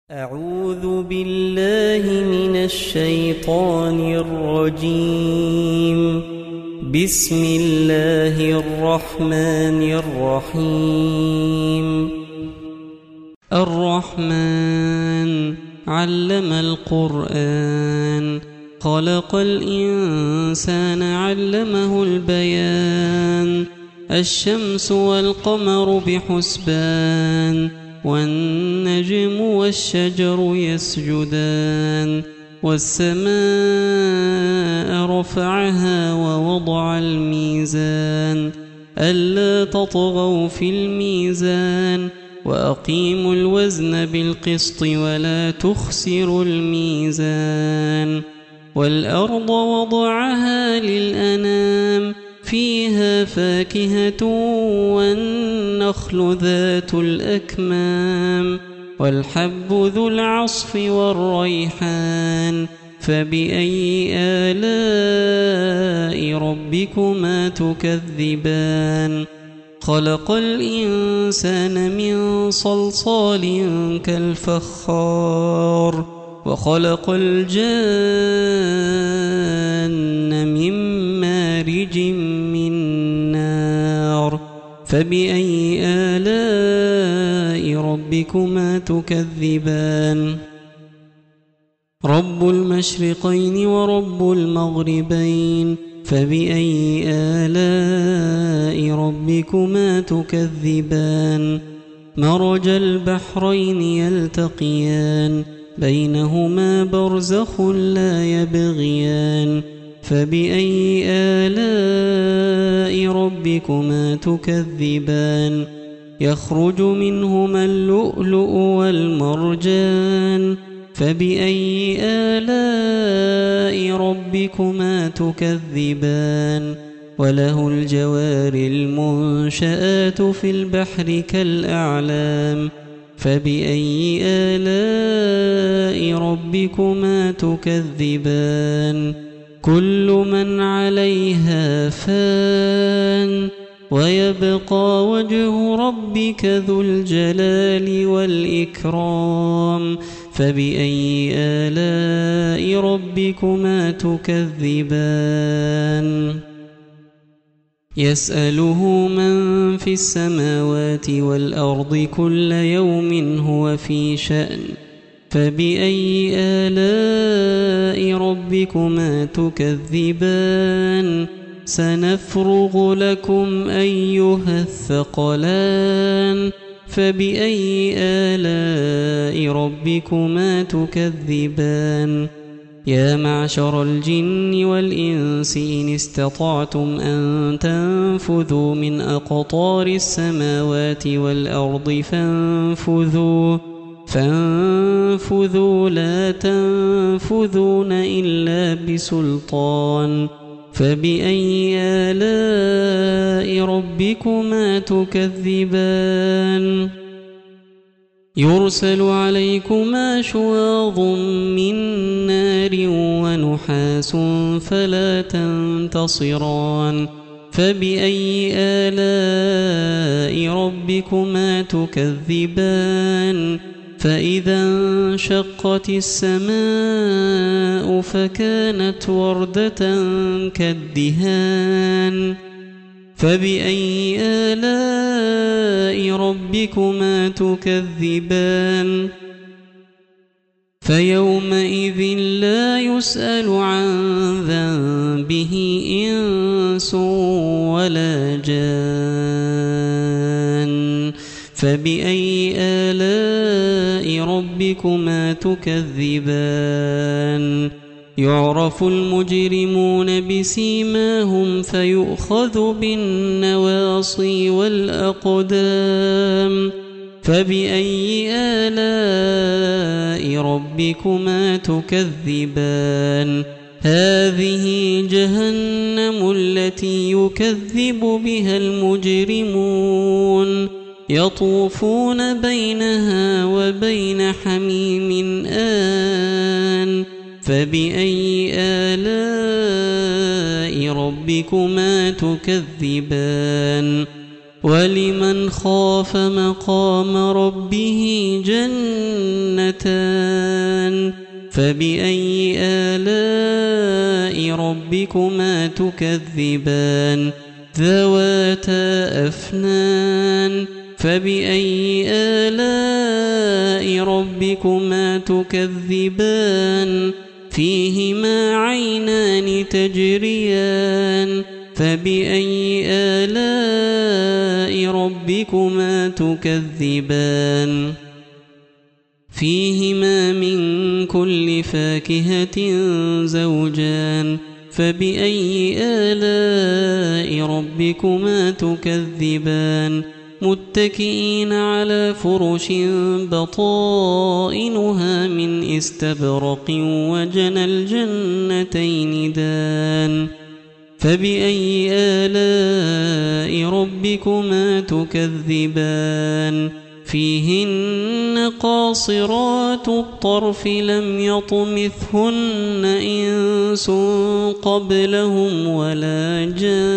أعوذ بالله من الشيطان الرجيم. بسم الله الرحمن الرحيم. الرحمن علم القرآن، خلق الإنسان علمه البيان. الشمس والقمر بحسبان، والنجم والشجر يسجدان. والسماء رفعها ووضع الميزان، ألا تطغوا في الميزان، وأقيموا الوزن بالقسط ولا تخسروا الميزان. والأرض وضعها للأنام، فيها فاكهة والنخل ذات الأكمام، والحب ذو العصف والريحان. فبأي آلاء ربكما تكذبان؟ خلق الإنسان من صلصال كالفخار، وخلق الجان من مارج من نار. فبأي آلاء ربكما تكذبان؟ رب المشرقين ورب المغربين، فبأي آلاء ربكما تكذبان؟ مرج البحرين يلتقيان، بينهما برزخ لا يبغيان. فبأي آلاء ربكما تكذبان؟ يخرج منهما اللؤلؤ والمرجان. فبأي آلاء ربكما تكذبان؟ وله الجوار المنشآت في البحر كالأعلام. فبأي آلاء ربكما تكذبان؟ كل من عليها فان، ويبقى وجه ربك ذو الجلال والإكرام. فبأي آلاء ربكما تكذبان؟ يسأله من في السماوات والأرض كل يوم هو في شأن. فبأي آلاء ربكما تكذبان؟ سنفرغ لكم أيها الثقلان. فبأي آلاء ربكما تكذبان؟ يا معشر الجن والإنس إن استطعتم أن تنفذوا من أقطار السماوات والأرض فانفذوا لا تنفذون إلا بسلطان. فبأي آلاء ربكما تكذبان؟ يرسل عليكما شواظ من نار ونحاس فلا تنتصران. فبأي آلاء ربكما تكذبان؟ فإذا انشقت السماء فكانت وردة كالدهان. فبأي آلاء ربكما تكذبان؟ فيومئذ لا يسأل عن ذنبه إنس ولا جان. فبأي آلاء ربكما تكذبان؟ يعرف المجرمون بسيماهم فيؤخذ بالنواصي والأقدام. فبأي آلاء ربكما تكذبان؟ هذه جهنم التي يكذب بها المجرمون، يطوفون بينها وبين حميم آن. فبأي آلاء ربكما تكذبان؟ ولمن خاف مقام ربه جنتان فبأي آلاء ربكما تكذبان ذواتا أفنان فبأي آلاء ربكما تكذبان فيهما عينان تجريان فبأي آلاء ربكما تكذبان فيهما من كل فاكهة زوجان فبأي آلاء ربكما تكذبان متكئين على فرش بطائنها من استبرق وجنى الجنتين دان فبأي آلاء ربكما تكذبان فيهن قاصرات الطرف لم يطمثهن إنس قبلهم ولا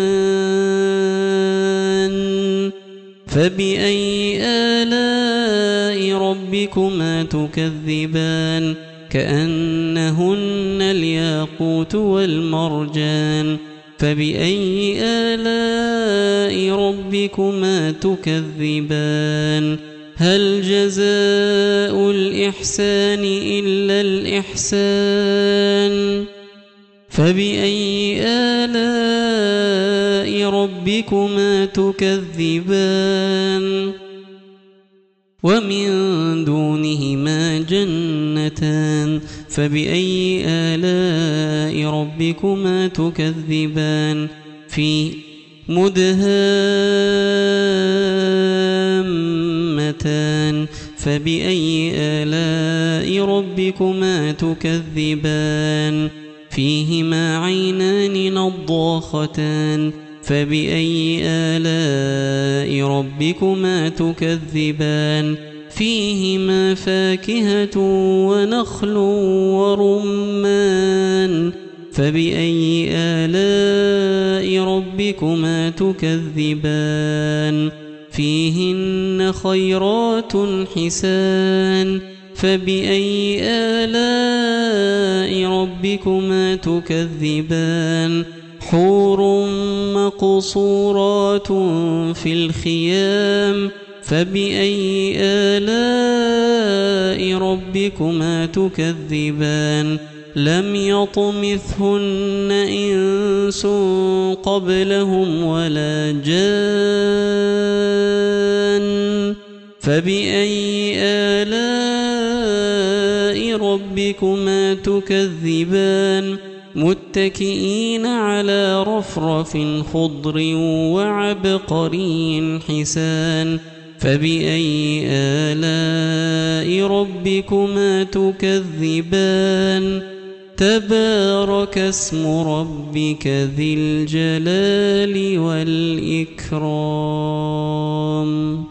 جان فبأي آلاء ربكما تكذبان كأنهن الياقوت والمرجان فبأي آلاء ربكما تكذبان هل جزاء الإحسان إلا الإحسان فبأي آلاء ربكما تكذبان ومن دونهما جنتان فبأي آلاء ربكما تكذبان في مدهامتان فبأي آلاء ربكما تكذبان فيهما عينان نضاختان فبأي آلاء ربكما تكذبان فيهما فاكهة ونخل ورمان فبأي آلاء ربكما تكذبان فيهن خيرات حسان فبأي آلاء ربكما تكذبان حور مقصورات في الخيام فبأي آلاء ربكما تكذبان لم يطمثهن إنس قبلهم ولا جان فبأي آلاء ربكما تكذبان متكئين على رفرف خضر وعبقري حسان فبأي آلاء ربكما تكذبان تبارك اسم ربك ذي الجلال والإكرام.